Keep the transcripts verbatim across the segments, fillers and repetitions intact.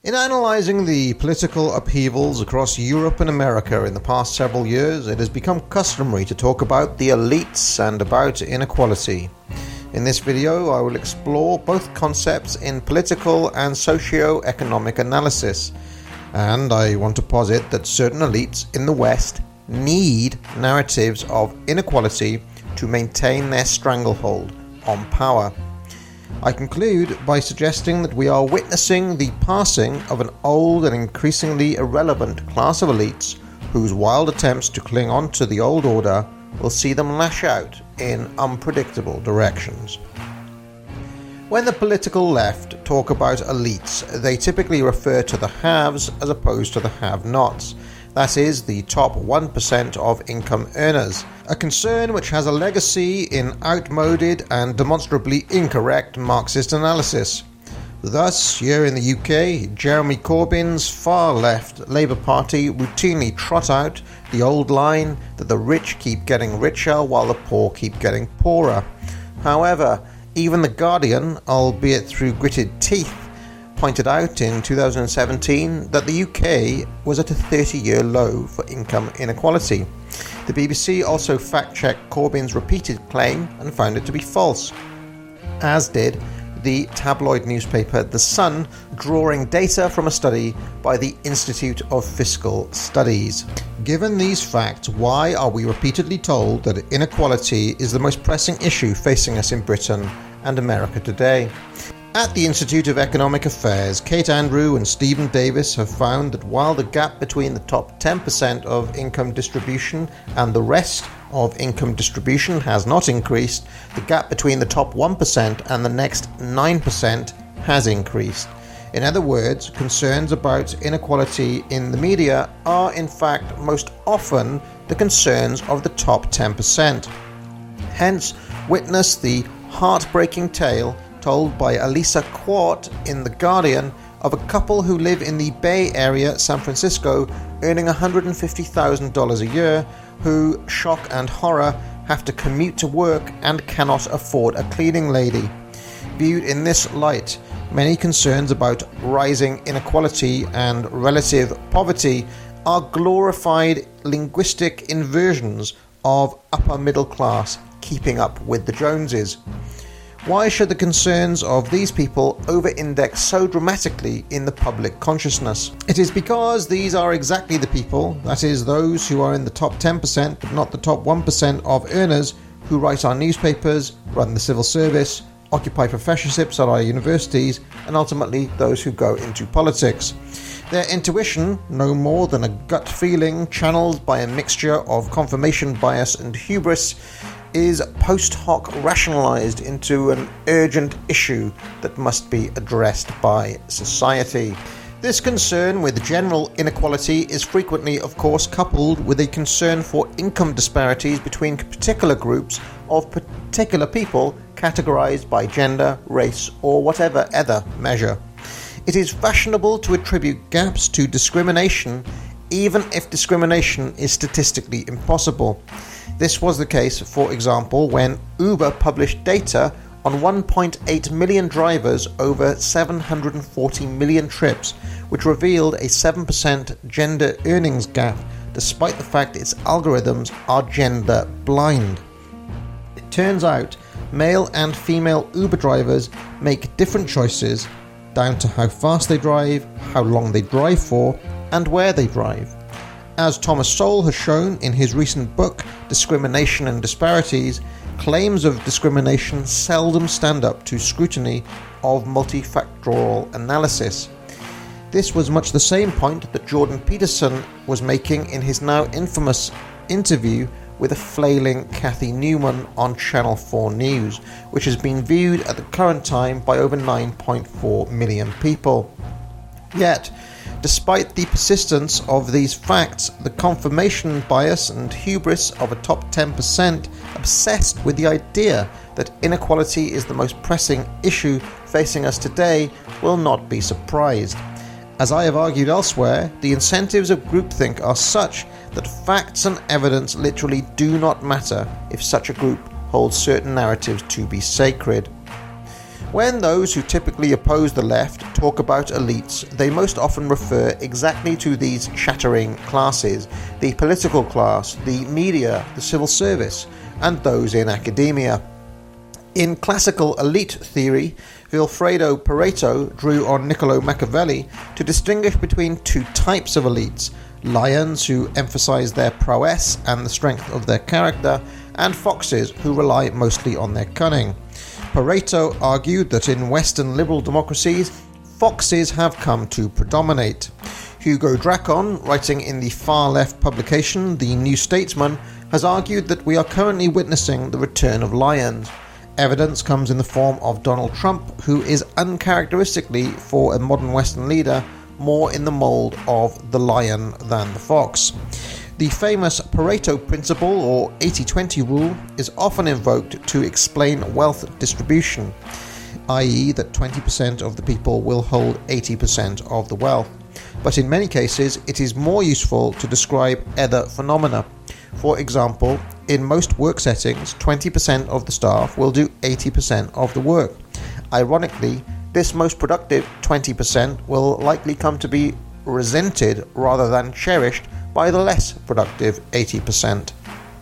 In analysing the political upheavals across Europe and America in the past several years, it has become customary to talk about the elites and about inequality. In this video, I will explore both concepts in political and socio-economic analysis, and I want to posit that certain elites in the West need narratives of inequality to maintain their stranglehold on power. I conclude by suggesting that we are witnessing the passing of an old and increasingly irrelevant class of elites whose wild attempts to cling on to the old order will see them lash out in unpredictable directions. When the political left talk about elites, they typically refer to the haves as opposed to the have-nots. That is, the top one percent of income earners, a concern which has a legacy in outmoded and demonstrably incorrect Marxist analysis. Thus, here in the U K, Jeremy Corbyn's far-left Labour Party routinely trot out the old line that the rich keep getting richer while the poor keep getting poorer. However, even The Guardian, albeit through gritted teeth, pointed out in two thousand seventeen that the U K was at a thirty-year low for income inequality. The B B C also fact-checked Corbyn's repeated claim and found it to be false, as did the tabloid newspaper The Sun, drawing data from a study by the Institute of Fiscal Studies. Given these facts, why are we repeatedly told that inequality is the most pressing issue facing us in Britain and America today? At the Institute of Economic Affairs, Kate Andrew and Stephen Davis have found that while the gap between the top ten percent of income distribution and the rest of income distribution has not increased, the gap between the top one percent and the next nine percent has increased. In other words, concerns about inequality in the media are in fact most often the concerns of the top ten percent. Hence, witness the heartbreaking tale told by Elisa Quart in The Guardian of a couple who live in the Bay Area, San Francisco, earning one hundred fifty thousand dollars a year, who, shock and horror, have to commute to work and cannot afford a cleaning lady. Viewed in this light, many concerns about rising inequality and relative poverty are glorified linguistic inversions of upper middle class keeping up with the Joneses. Why should the concerns of these people over-index so dramatically in the public consciousness? It is because these are exactly the people, that is, those who are in the top ten percent but not the top one percent of earners, who write our newspapers, run the civil service, occupy professorships at our universities, and ultimately those who go into politics. Their intuition, no more than a gut feeling channeled by a mixture of confirmation bias and hubris, is post hoc rationalized into an urgent issue that must be addressed by society. This concern with general inequality is frequently, of course, coupled with a concern for income disparities between particular groups of particular people categorized by gender, race, or whatever other measure. It is fashionable to attribute gaps to discrimination, even if discrimination is statistically impossible. This was the case, for example, when Uber published data on one point eight million drivers over seven hundred forty million trips, which revealed a seven percent gender earnings gap, despite the fact its algorithms are gender blind. It turns out male and female Uber drivers make different choices down to how fast they drive, how long they drive for, and where they drive. As Thomas Sowell has shown in his recent book, Discrimination and Disparities, claims of discrimination seldom stand up to scrutiny of multifactorial analysis. This was much the same point that Jordan Peterson was making in his now infamous interview with a flailing Cathy Newman on Channel four News, which has been viewed at the current time by over nine point four million people. Yet, despite the persistence of these facts, the confirmation bias and hubris of a top ten percent obsessed with the idea that inequality is the most pressing issue facing us today will not be surprised. As I have argued elsewhere, the incentives of groupthink are such that facts and evidence literally do not matter if such a group holds certain narratives to be sacred. When those who typically oppose the left talk about elites, they most often refer exactly to these shattering classes: the political class, the media, the civil service, and those in academia. In classical elite theory, Vilfredo Pareto drew on Niccolo Machiavelli to distinguish between two types of elites: lions, who emphasize their prowess and the strength of their character, and foxes, who rely mostly on their cunning. Pareto argued that in Western liberal democracies, foxes have come to predominate. Hugo Dracon, writing in the far-left publication The New Statesman, has argued that we are currently witnessing the return of lions. Evidence comes in the form of Donald Trump, who is uncharacteristically, for a modern Western leader, more in the mould of the lion than the fox. The famous Pareto principle, or eighty twenty rule, is often invoked to explain wealth distribution, that is that twenty percent of the people will hold eighty percent of the wealth. But in many cases, it is more useful to describe other phenomena. For example, in most work settings, twenty percent of the staff will do eighty percent of the work. Ironically, this most productive twenty percent will likely come to be resented rather than cherished by the less productive eighty percent.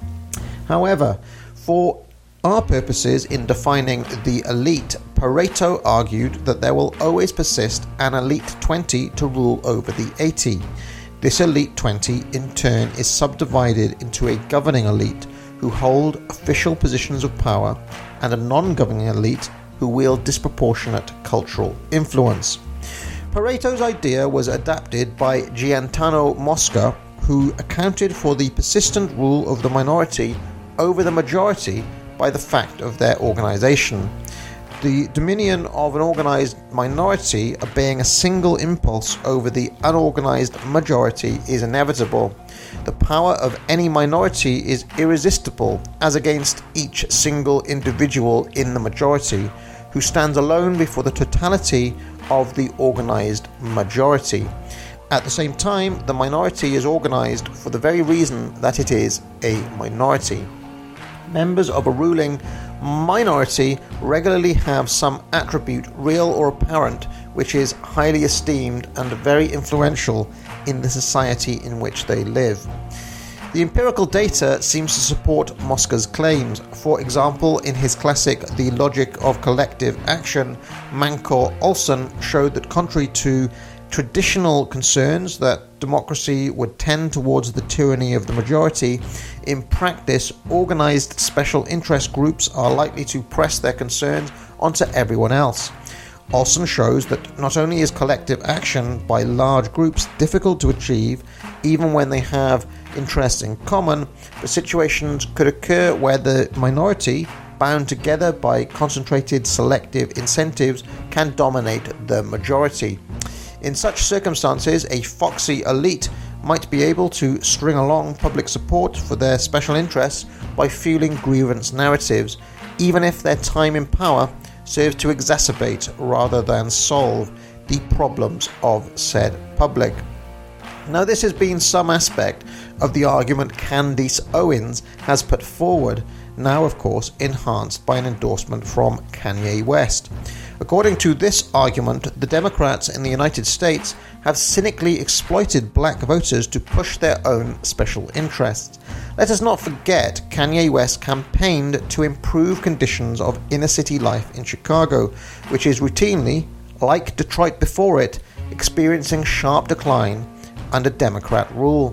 However, for our purposes in defining the elite, Pareto argued that there will always persist an elite twenty to rule over the eighty. This elite twenty in turn is subdivided into a governing elite who hold official positions of power and a non-governing elite who wield disproportionate cultural influence. Pareto's idea was adapted by Gaetano Mosca, who accounted for the persistent rule of the minority over the majority by the fact of their organization. The dominion of an organized minority obeying a single impulse over the unorganized majority is inevitable. The power of any minority is irresistible as against each single individual in the majority, who stands alone before the totality of the organized majority. At the same time, the minority is organized for the very reason that it is a minority. Members of a ruling minority regularly have some attribute, real or apparent, which is highly esteemed and very influential in the society in which they live. The empirical data seems to support Mosca's claims. For example, in his classic The Logic of Collective Action, Mancor Olson showed that contrary to traditional concerns that democracy would tend towards the tyranny of the majority, in practice, organized special interest groups are likely to press their concerns onto everyone else. Olson shows that not only is collective action by large groups difficult to achieve, even when they have interests in common, but situations could occur where the minority, bound together by concentrated selective incentives, can dominate the majority. In such circumstances, a foxy elite might be able to string along public support for their special interests by fueling grievance narratives, even if their time in power serves to exacerbate rather than solve the problems of said public. Now, this has been some aspect of the argument Candace Owens has put forward, now of course enhanced by an endorsement from Kanye West. According to this argument, the Democrats in the United States have cynically exploited black voters to push their own special interests. Let us not forget Kanye West campaigned to improve conditions of inner-city life in Chicago, which is routinely, like Detroit before it, experiencing sharp decline under Democrat rule.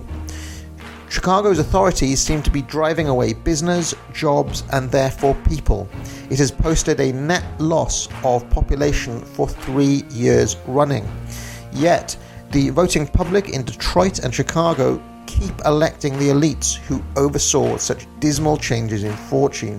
Chicago's authorities seem to be driving away business, jobs, and therefore people. It has posted a net loss of population for three years running. Yet, the voting public in Detroit and Chicago keep electing the elites who oversaw such dismal changes in fortune.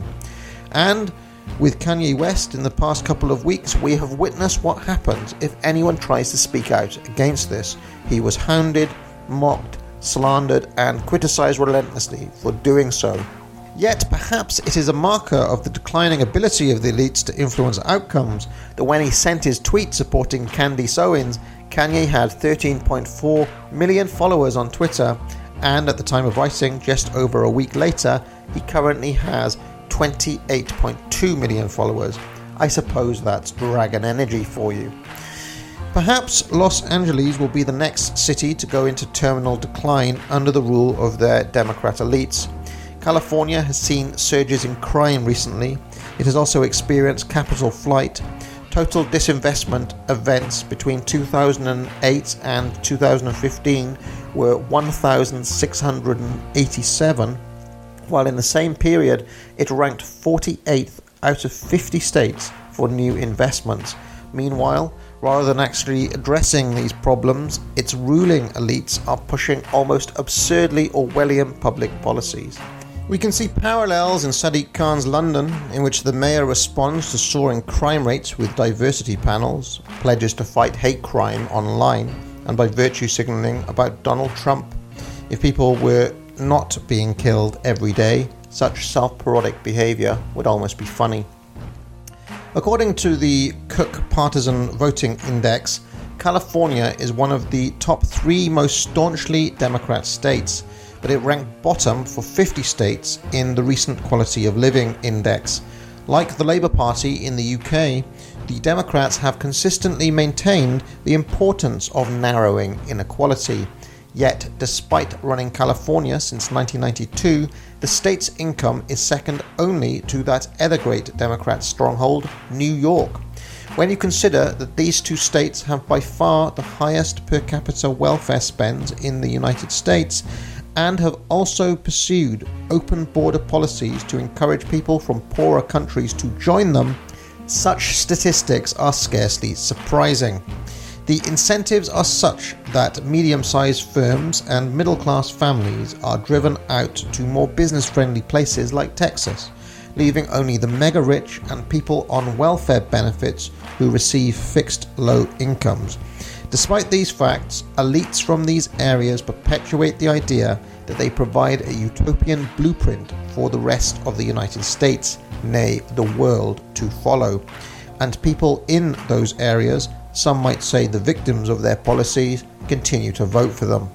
And with Kanye West in the past couple of weeks, we have witnessed what happens if anyone tries to speak out against this. He was hounded, mocked, slandered, and criticized relentlessly for doing so. Yet perhaps it is a marker of the declining ability of the elites to influence outcomes that when he sent his tweet supporting Candace Owens, Kanye had thirteen point four million followers on Twitter, and at the time of writing, just over a week later, he currently has twenty-eight point two million followers. I suppose that's dragon energy for you. Perhaps Los Angeles will be the next city to go into terminal decline under the rule of their Democrat elites. California has seen surges in crime recently. It has also experienced capital flight. Total disinvestment events between two thousand eight and two thousand fifteen were one thousand six hundred eighty-seven, while in the same period it ranked forty-eighth out of fifty states for new investments. Meanwhile, rather than actually addressing these problems, its ruling elites are pushing almost absurdly Orwellian public policies. We can see parallels in Sadiq Khan's London, in which the mayor responds to soaring crime rates with diversity panels, pledges to fight hate crime online, and by virtue signalling about Donald Trump. If people were not being killed every day, such self-parodic behaviour would almost be funny. According to the Cook Partisan Voting Index, California is one of the top three most staunchly Democrat states, but it ranked bottom for fifty states in the recent Quality of Living Index. Like the Labour Party in the U K, the Democrats have consistently maintained the importance of narrowing inequality. Yet, despite running California since nineteen ninety-two, the state's income is second only to that other great Democrat stronghold, New York. When you consider that these two states have by far the highest per capita welfare spend in the United States, and have also pursued open border policies to encourage people from poorer countries to join them, such statistics are scarcely surprising. The incentives are such that medium-sized firms and middle-class families are driven out to more business-friendly places like Texas, leaving only the mega-rich and people on welfare benefits who receive fixed low incomes. Despite these facts, elites from these areas perpetuate the idea that they provide a utopian blueprint for the rest of the United States, nay, the world, to follow. And people in those areas, some might say the victims of their policies, continue to vote for them.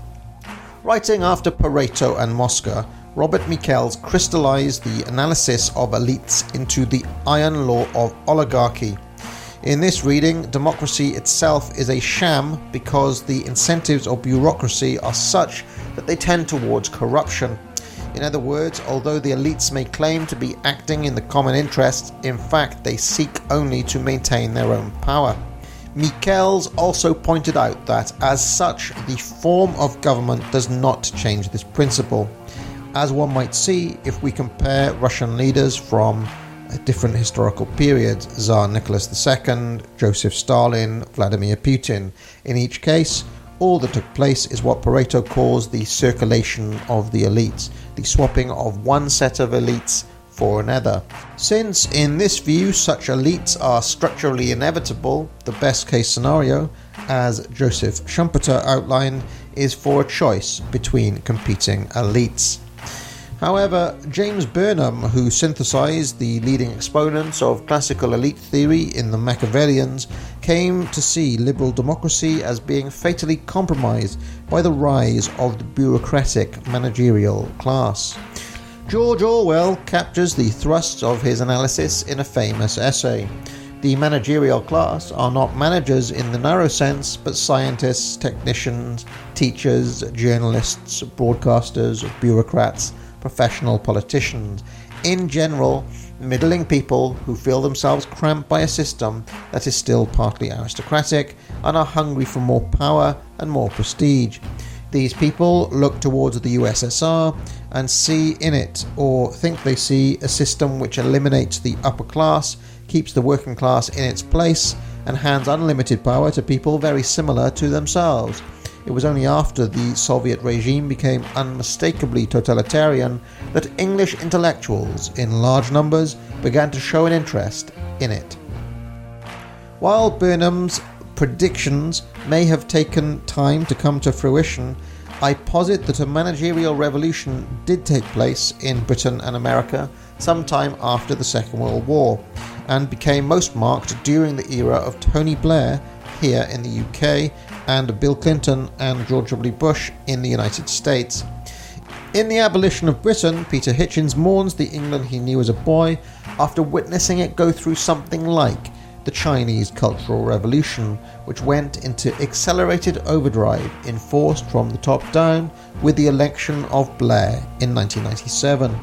Writing after Pareto and Mosca, Robert Michels crystallized the analysis of elites into the iron law of oligarchy. In this reading, democracy itself is a sham because the incentives of bureaucracy are such that they tend towards corruption. In other words, although the elites may claim to be acting in the common interest, in fact they seek only to maintain their own power. Michels also pointed out that, as such, the form of government does not change this principle. As one might see if we compare Russian leaders from different historical periods, Tsar Nicholas the Second, Joseph Stalin, Vladimir Putin. In each case, all that took place is what Pareto calls the circulation of the elites, the swapping of one set of elites for another. Since, in this view, such elites are structurally inevitable, the best case scenario, as Joseph Schumpeter outlined, is for a choice between competing elites. However, James Burnham, who synthesized the leading exponents of classical elite theory in the Machiavellians, came to see liberal democracy as being fatally compromised by the rise of the bureaucratic managerial class. George Orwell captures the thrust of his analysis in a famous essay. The managerial class are not managers in the narrow sense, but scientists, technicians, teachers, journalists, broadcasters, bureaucrats, professional politicians, in general, middling people who feel themselves cramped by a system that is still partly aristocratic and are hungry for more power and more prestige. These people look towards the U S S R and see in it, or think they see, a system which eliminates the upper class, keeps the working class in its place, and hands unlimited power to people very similar to themselves. It was only after the Soviet regime became unmistakably totalitarian that English intellectuals, in large numbers, began to show an interest in it. While Burnham's predictions may have taken time to come to fruition, I posit that a managerial revolution did take place in Britain and America sometime after the Second World War, and became most marked during the era of Tony Blair here in the U K, and Bill Clinton and George W. Bush in the United States. In The Abolition of Britain, Peter Hitchens mourns the England he knew as a boy after witnessing it go through something like the Chinese Cultural Revolution, which went into accelerated overdrive, enforced from the top down with the election of Blair in nineteen ninety-seven.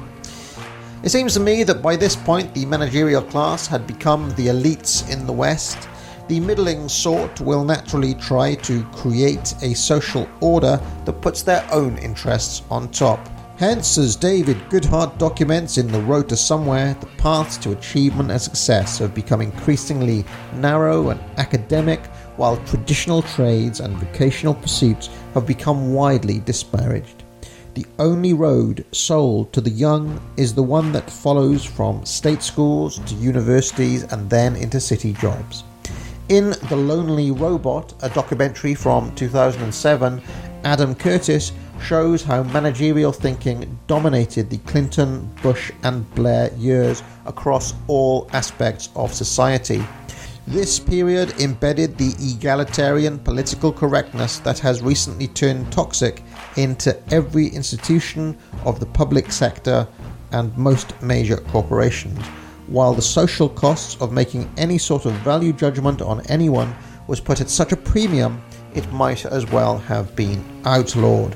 It seems to me that by this point the managerial class had become the elites in the West. The middling sort will naturally try to create a social order that puts their own interests on top. Hence, as David Goodhart documents in The Road to Somewhere, the paths to achievement and success have become increasingly narrow and academic, while traditional trades and vocational pursuits have become widely disparaged. The only road sold to the young is the one that follows from state schools to universities and then into city jobs. In The Lonely Robot, a documentary from two thousand seven, Adam Curtis shows how managerial thinking dominated the Clinton, Bush and Blair years across all aspects of society. This period embedded the egalitarian political correctness that has recently turned toxic into every institution of the public sector and most major corporations, while the social costs of making any sort of value judgment on anyone was put at such a premium it might as well have been outlawed.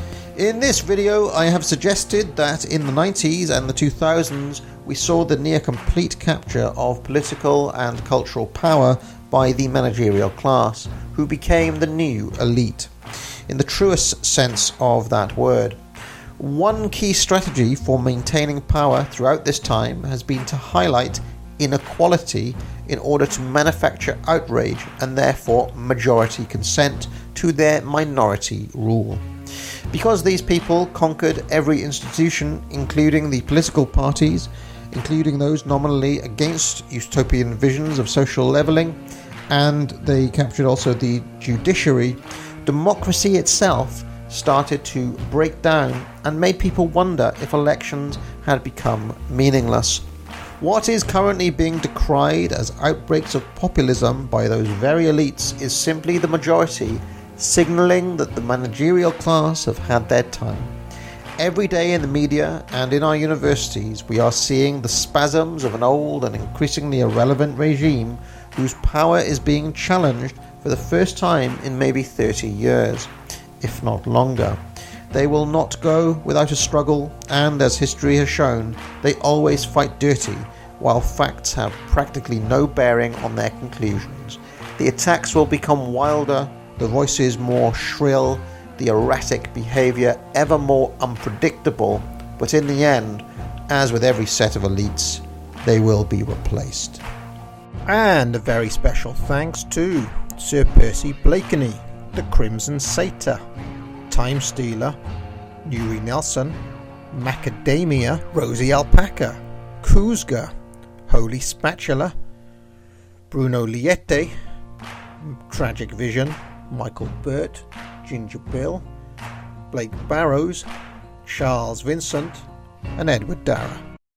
In this video I have suggested that in the nineties and the two thousands we saw the near complete capture of political and cultural power by the managerial class, who became the new elite, in the truest sense of that word. One key strategy for maintaining power throughout this time has been to highlight inequality in order to manufacture outrage and therefore majority consent to their minority rule. Because these people conquered every institution, including the political parties, including those nominally against utopian visions of social levelling, and they captured also the judiciary, democracy itself started to break down and made people wonder if elections had become meaningless. What is currently being decried as outbreaks of populism by those very elites is simply the majority signalling that the managerial class have had their time. Every day in the media and in our universities we are seeing the spasms of an old and increasingly irrelevant regime whose power is being challenged for the first time in maybe thirty years, if not longer. They will not go without a struggle, and as history has shown, they always fight dirty, while facts have practically no bearing on their conclusions. The attacks will become wilder, the voices more shrill, the erratic behaviour ever more unpredictable, but in the end, as with every set of elites, they will be replaced. And a very special thanks to Sir Percy Blakeney, the Crimson Satyr, Time Stealer, Nuri Nelson, Macadamia, Rosie Alpaca, Kuzga, Holy Spatula, Bruno Liette, Tragic Vision, Michael Burt, Ginger Bill, Blake Barrows, Charles Vincent, and Edward Darragh.